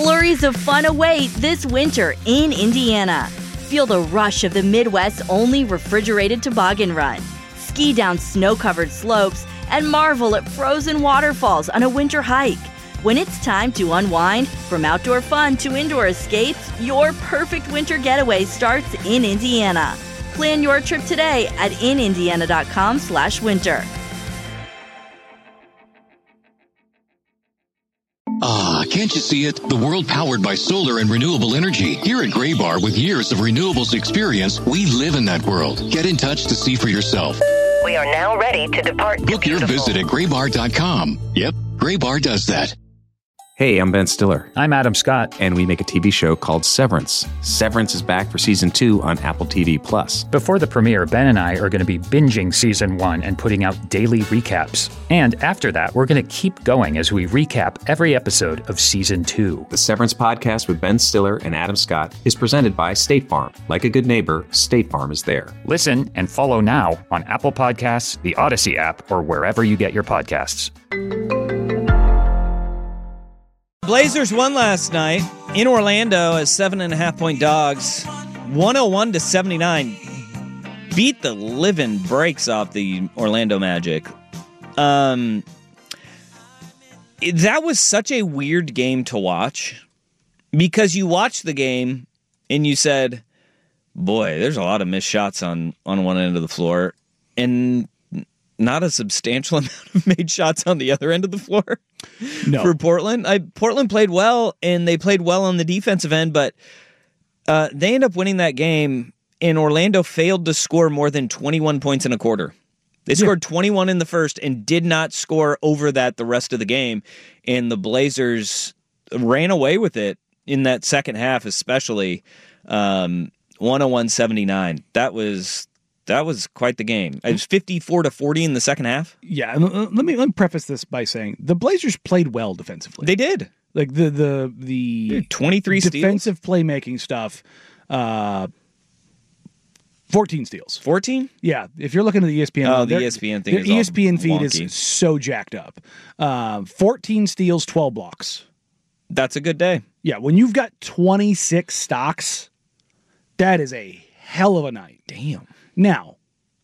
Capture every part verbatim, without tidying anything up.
Flurries of fun await this winter in Indiana. Feel the rush of the Midwest's only refrigerated toboggan run. Ski down snow-covered slopes and marvel at frozen waterfalls on a winter hike. When it's time to unwind, from outdoor fun to indoor escapes, your perfect winter getaway starts in Indiana. Plan your trip today at in indiana dot com slash winter. Ah, can't you see it? The world powered by solar and renewable energy. Here at Graybar, with years of renewables experience, we live in that world. Get in touch to see for yourself. We are now ready to depart. Book your visit at graybar dot com. Yep, Graybar does that. Hey, I'm Ben Stiller. I'm Adam Scott. And we make a T V show called Severance. Severance is back for season two on Apple T V Plus. Before the premiere, Ben and I are going to be binging season one and putting out daily recaps. And after that, we're going to keep going as we recap every episode of season two. The Severance podcast with Ben Stiller and Adam Scott is presented by State Farm. Like a good neighbor, State Farm is there. Listen and follow now on Apple Podcasts, the Odyssey app, or wherever you get your podcasts. Blazers won last night in Orlando as seven and a half point dogs, one oh one to seventy-nine. Beat the living breaks off the Orlando Magic. Um, it, that was such a weird game to watch because you watched the game and you said, boy, there's a lot of missed shots on, on one end of the floor and not a substantial amount of made shots on the other end of the floor. No. For Portland. I, Portland played well, and they played well on the defensive end, but uh, they end up winning that game, and Orlando failed to score more than twenty-one points in a quarter. They scored yeah. twenty-one in the first and did not score over that the rest of the game, and the Blazers ran away with it in that second half, especially um, one oh one seventy-nine. That was... That was quite the game. It was fifty-four to forty in the second half. Yeah, let me let me preface this by saying the Blazers played well defensively. They did. Like the the the Dude, twenty-three defensive steals? playmaking stuff. Uh, fourteen steals. fourteen? Yeah. If you're looking at the E S P N, oh, the E S P N thing. The is E S P N feed wonky. is so jacked up. Uh, fourteen steals, twelve blocks. That's a good day. Yeah, when you've got twenty-six stocks, that is a hell of a night. Damn. Now,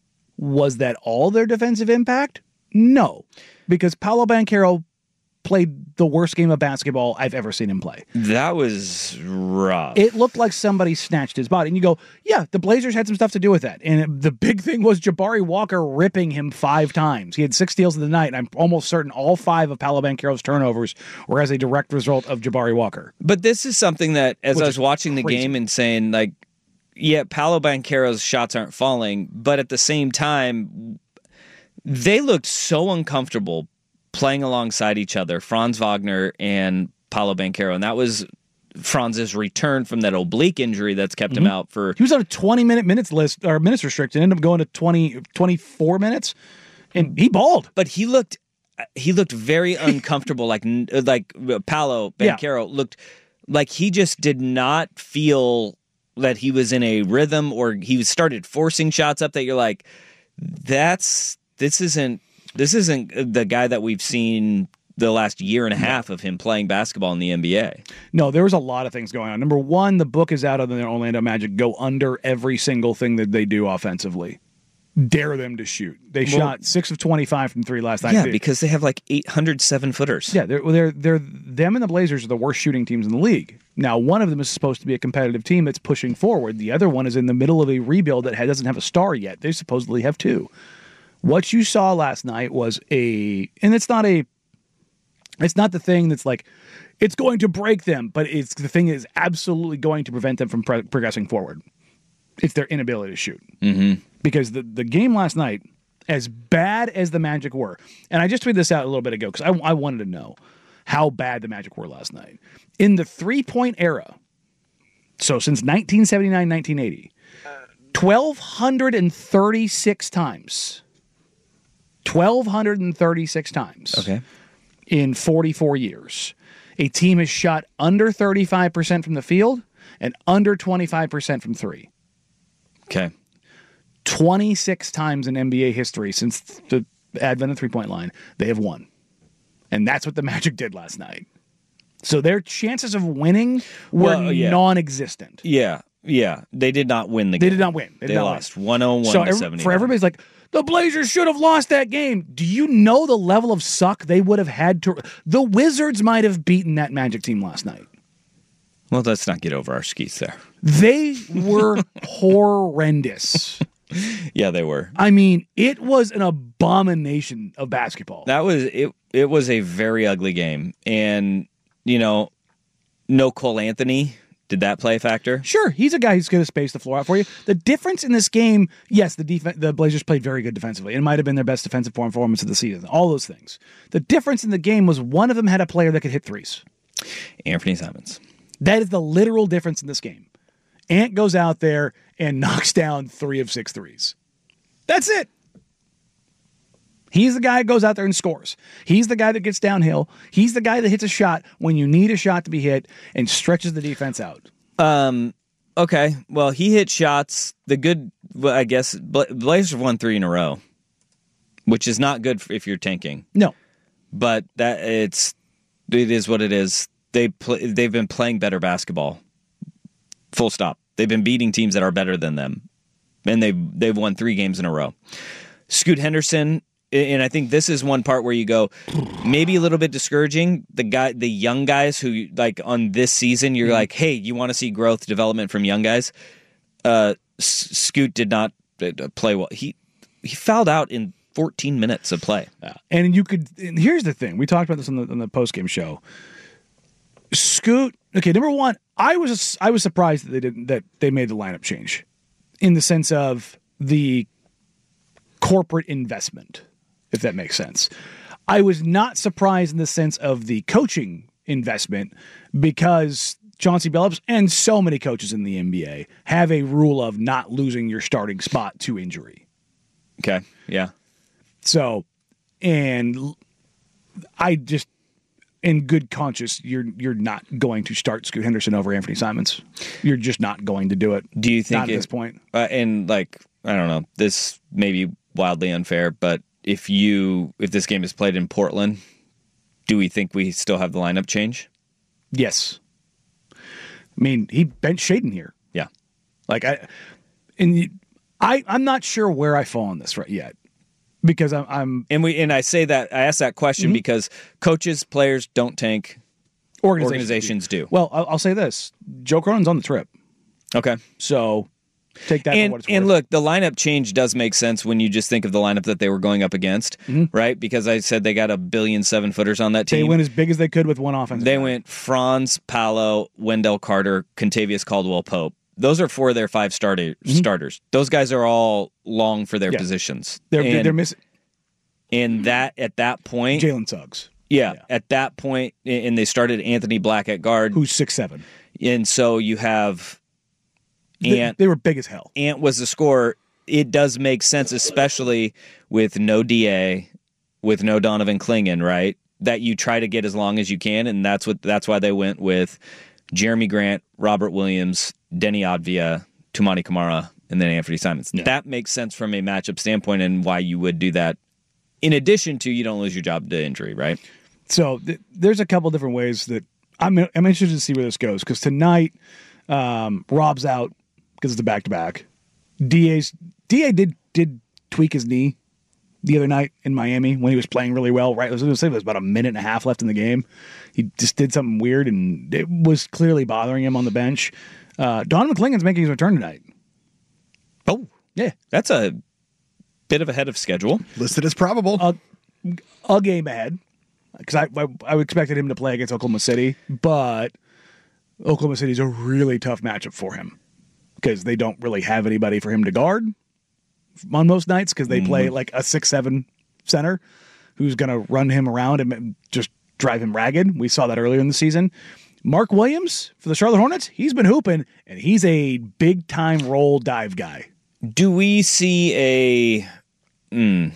was that all their defensive impact? No, because Paolo Banchero played the worst game of basketball I've ever seen him play. That was rough. It looked like somebody snatched his body. And you go, yeah, the Blazers had some stuff to do with that. And it, the big thing was Jabari Walker ripping him five times. He had six steals in the night, and I'm almost certain all five of Paolo Banchero's turnovers were as a direct result of Jabari Walker. But this is something that, as Which I was watching the crazy. game and saying, like, yeah, Paolo Banchero's shots aren't falling, but at the same time, they looked so uncomfortable playing alongside each other, Franz Wagner and Paolo Banchero, and that was Franz's return from that oblique injury that's kept mm-hmm. him out for... He was on a twenty-minute minutes list, or minutes restricted, ended up going to twenty, twenty-four minutes, and he balled. But he looked he looked very uncomfortable, like like Paolo Banchero yeah. looked like he just did not feel that he was in a rhythm, or he started forcing shots up that you're like, that's this isn't this isn't the guy that we've seen the last year and a half of him playing basketball in the N B A. No, there was a lot of things going on. Number one, the book is out on the Orlando Magic. Go under every single thing that they do offensively. Dare them to shoot. They well, shot six of twenty-five from three last night. Yeah, because they have like eight hundred seven footers. Yeah, they're they're they're them and the Blazers are the worst shooting teams in the league. Now, one of them is supposed to be a competitive team that's pushing forward. The other one is in the middle of a rebuild that doesn't have a star yet. They supposedly have two. What you saw last night was a, and it's not a, it's not the thing that's like, it's going to break them, but it's the thing is absolutely going to prevent them from pre- progressing forward. It's their inability to shoot. Mm-hmm. Because the, the game last night, as bad as the Magic were, and I just tweeted this out a little bit ago because I, I wanted to know how bad the Magic were last night. In the three-point era, so since nineteen seventy-nine nineteen eighty, one thousand two hundred thirty-six times. one thousand two hundred thirty-six times. Okay. In forty-four years. A team has shot under thirty-five percent from the field and under twenty-five percent from three. Okay. twenty-six times in N B A history since the advent of the three-point line, they have won. And that's what the Magic did last night. So their chances of winning were Well, yeah. non-existent. Yeah, yeah. They did not win the They game. did not win. They, They, did not lost win. one oh one So to every- seventy. for everybody's like, the Blazers should have lost that game. Do you know the level of suck they would have had to? The Wizards might have beaten that Magic team last night. Well, let's not get over our skis there. They were horrendous. Yeah, they were. I mean, it was an abomination of basketball. That was it. It was a very ugly game, and you know, no Cole Anthony. Did that play a factor? Sure, he's a guy who's going to space the floor out for you. The difference in this game, yes, the def- the Blazers played very good defensively. It might have been their best defensive performance of the season. All those things. The difference in the game was one of them had a player that could hit threes. Anthony Simons. That is the literal difference in this game. Ant goes out there and knocks down three of six threes. That's it. He's the guy that goes out there and scores. He's the guy that gets downhill. He's the guy that hits a shot when you need a shot to be hit and stretches the defense out. Um. Okay. Well, he hit shots. The good, well, I guess, Bla- Blazers have won three in a row, which is not good for if you're tanking. No. But that it's it is what it is. They play, they've been playing better basketball. Full stop. They've been beating teams that are better than them, and they've they've won three games in a row. Scoot Henderson. And I think this is one part where you go, maybe a little bit discouraging. The guy, the young guys who like on this season, you're mm-hmm. like, hey, you want to see growth, development from young guys. Uh, S- Scoot did not play well. He he fouled out in fourteen minutes of play. Yeah. And you could. And here's the thing: we talked about this on the on the post game show. Scoot. Okay, number one, I was I was surprised that they didn't that they made the lineup change, in the sense of the corporate investment. If that makes sense. I was not surprised in the sense of the coaching investment because Chauncey Billups and so many coaches in the N B A have a rule of not losing your starting spot to injury. Okay, yeah. So, and I just, in good conscience, you're you're not going to start Scoot Henderson over Anthony Simons. You're just not going to do it. Do you think not at it, this point? Uh, and like, I don't know, this may be wildly unfair, but if you if this game is played in Portland, do we think we still have the lineup change? Yes. I mean, he benched Shaedon here. Yeah. Like I, and I, I'm not sure where I fall on this right yet, because I'm, I'm and we and I say that I ask that question mm-hmm. because coaches, players don't tank. Organizations, organizations do. do. Well, I'll, I'll say this: Joe Cronin's on the trip. Okay. So. Take that and, for what it's and worth. look, the lineup change does make sense when you just think of the lineup that they were going up against, mm-hmm. right? Because I said they got a billion seven footers on that team. They went as big as they could with one offense. They guy. went Franz, Paolo, Wendell Carter, Contavious Caldwell-Pope. Those are four of their five starter, mm-hmm. starters. Those guys are all long for their yeah. positions. They're, and, they're missing. And that at that point, Jalen Suggs. Yeah, yeah, at that point, and they started Anthony Black at guard, who's six seven, and so you have. Ant, they, they were big as hell. Ant was the scorer. It does make sense, especially with no D A, with no Donovan Clingan, right? That you try to get as long as you can, and that's what that's why they went with Jeremy Grant, Robert Williams, Denny Advia, Toumani Camara, and then Anthony Simons. Yeah. That makes sense from a matchup standpoint, and why you would do that. In addition to, you don't lose your job to injury, right? So th- there's a couple different ways that I'm I'm interested to see where this goes, because tonight um, Rob's out. Because it's a back-to-back. D A's D A did did tweak his knee the other night in Miami when he was playing really well. Right, I was going to say there was about a minute and a half left in the game. He just did something weird, and it was clearly bothering him on the bench. Uh, Donovan Clingan's making his return tonight. Oh, yeah, that's a bit of ahead of schedule. Listed as probable. A, a game ahead, because I, I I expected him to play against Oklahoma City, but Oklahoma City is a really tough matchup for him, because they don't really have anybody for him to guard on most nights, because they mm-hmm. play like a six seven center who's going to run him around and just drive him ragged. We saw that earlier in the season. Mark Williams for the Charlotte Hornets, he's been hooping, and he's a big-time roll dive guy. Do we see a... Mm,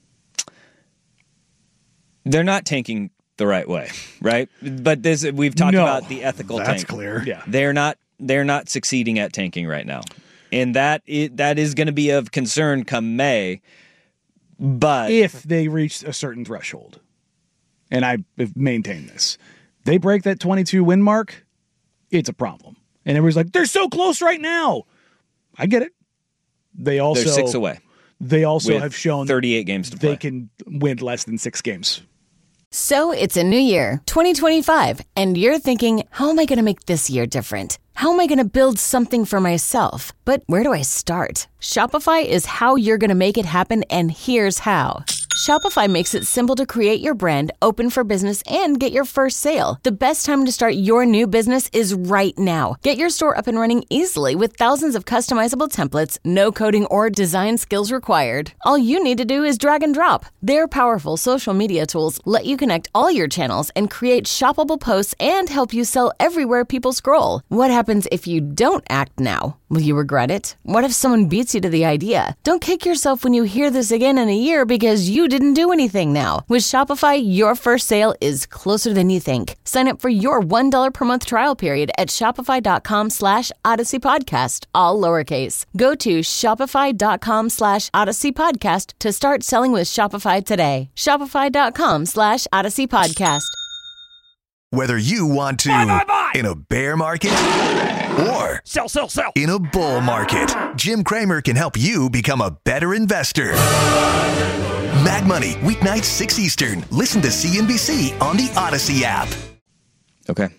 they're not tanking the right way, right? But this we've talked no, about the ethical that's tank. That's clear. Yeah. They're not they're not succeeding at tanking right now. And that is, that is going to be of concern come May. But if they reach a certain threshold, and I have maintained this, They break that twenty-two win mark, it's a problem. And everybody's like, they're so close right now. I get it. They also They're six away. They also with have shown thirty-eight games to they play. can win less than six games. So it's a new year, twenty twenty-five, and you're thinking, how am I going to make this year different? How am I going to build something for myself? But where do I start? Shopify is how you're going to make it happen, and here's how. Shopify makes it simple to create your brand, open for business, and get your first sale. The best time to start your new business is right now. Get your store up and running easily with thousands of customizable templates, no coding or design skills required. All you need to do is drag and drop. Their powerful social media tools let you connect all your channels and create shoppable posts and help you sell everywhere people scroll. What happens if you don't act now? Will you regret it? What if someone beats you to the idea? Don't kick yourself when you hear this again in a year because you didn't do anything now. With Shopify, your first sale is closer than you think. Sign up for your one dollar per month trial period at shopify.com slash Odyssey Podcast, all lowercase. Go to shopify.com slash Odyssey Podcast to start selling with Shopify today. Shopify.com slash Odyssey Podcast. Whether you want to buy, buy, buy. in a bear market or sell, sell, sell. in a bull market, Jim Cramer can help you become a better investor. Mad Money, weeknights six Eastern. Listen to C N B C on the Odyssey app. Okay.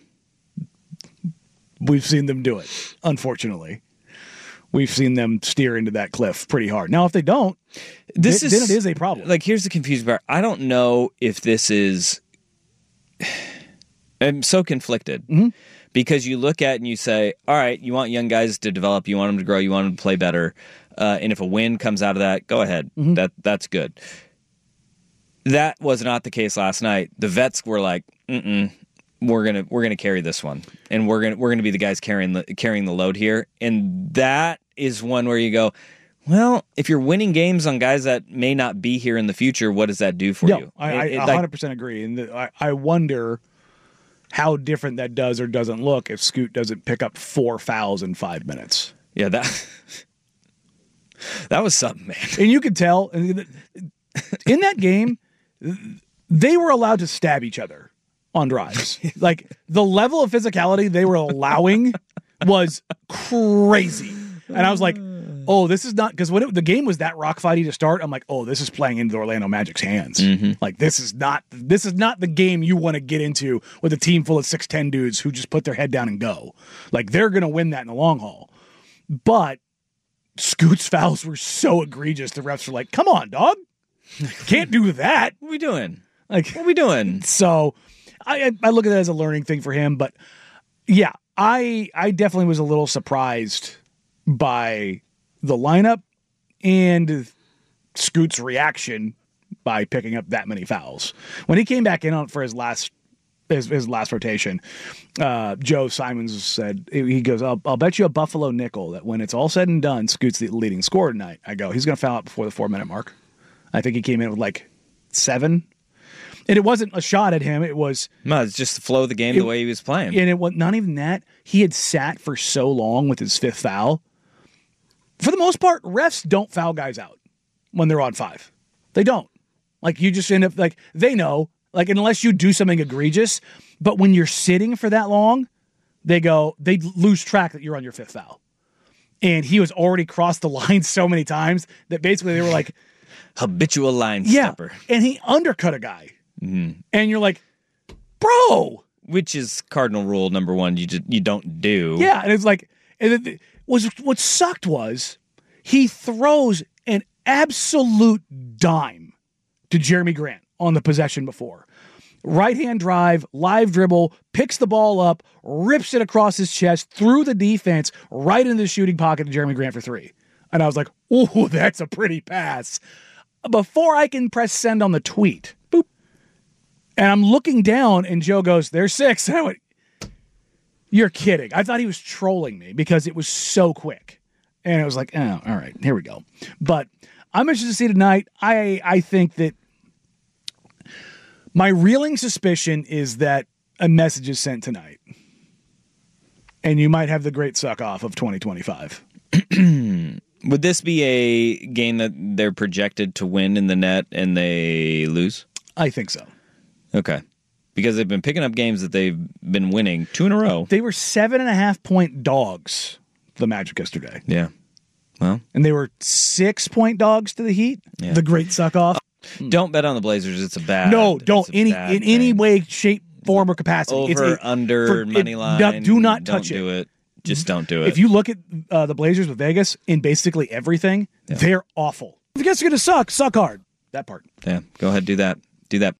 We've seen them do it, unfortunately. We've seen them steer into that cliff pretty hard. Now, if they don't, this th- is, then it is a problem. Like, here's the confusing part. I don't know if this is... I'm so conflicted. Mm-hmm. Because you look at it and you say, all right, you want young guys to develop, you want them to grow, you want them to play better. Uh, and if a win comes out of that, go ahead. Mm-hmm. That That's good. That was not the case last night. The vets were like, mm-mm, we're gonna we're gonna carry this one. And we're gonna we're gonna be the guys carrying the carrying the load here. And that is one where you go, well, if you're winning games on guys that may not be here in the future, what does that do for no, you? I, It- I it, one like, hundred percent agree. And the, I, I wonder how different that does or doesn't look if Scoot doesn't pick up four fouls in five minutes. yeah, that that was something, man. And you could tell in that game, they were allowed to stab each other on drives. Like, the level of physicality they were allowing was crazy. And I was like, oh, this is not, because when it, the game was that rock fighty to start, I'm like, oh, this is playing into the Orlando Magic's hands. Mm-hmm. Like, this is not this is not the game you want to get into with a team full of six ten dudes who just put their head down and go. Like, they're going to win that in the long haul. But Scoot's fouls were so egregious, the refs were like, come on, dog. Can't do that. What are we doing? Like, What are we doing? so I I look at that as a learning thing for him. But yeah, I I definitely was a little surprised by the lineup and Scoot's reaction by picking up that many fouls. When he came back in on for his last his, his last rotation, uh, Joe Simons said, he goes, I'll, I'll bet you a Buffalo nickel that when it's all said and done, Scoot's the leading scorer tonight. I go, he's going to foul out before the four-minute mark. I think he came in with like seven. And it wasn't a shot at him. It was... No, it's just the flow of the game it, the way he was playing. And it was not even that. He had sat for so long with his fifth foul. For the most part, refs don't foul guys out when they're on five. They don't. Like, you just end up, like, they know, like, unless you do something egregious, but when you're sitting for that long, they go, they lose track that you're on your fifth foul. And he was already crossed the line so many times that basically they were like... Habitual line yeah, stepper. And he undercut a guy. Mm-hmm. And you're like, bro! Which is cardinal rule number one, you just, you don't do. Yeah, and it's like, and it was what sucked was he throws an absolute dime to Jeremy Grant on the possession before. Right-hand drive, live dribble, picks the ball up, rips it across his chest, through the defense, right into the shooting pocket of Jeremy Grant for three. And I was like, ooh, that's a pretty pass. Before I can press send on the tweet, boop. And I'm looking down, and Joe goes, there's six. And I went, you're kidding. I thought he was trolling me because it was so quick. And it was like, oh, all right, here we go. But I'm interested to see tonight. I I think that my reeling suspicion is that a message is sent tonight. And you might have the great suck-off of twenty twenty-five. Would this be a game that they're projected to win in the net and they lose? I think so. Okay. because they've been picking up games that they've been winning two in a row. They were seven and a half point dogs to the Magic yesterday. Yeah. Well, and they were six point dogs to the Heat. Yeah. The great suck off. Don't bet on the Blazers. It's a bad. No, don't any bad in any thing. way, shape, form, or capacity. Over, it's a, under, for, money it, line. no, do not touch don't it. do it. Just don't do it. If you look at uh, the Blazers with Vegas in basically everything, yeah. they're awful. If you guys are going to suck, suck hard. That part. Yeah, go ahead, do that. Do that.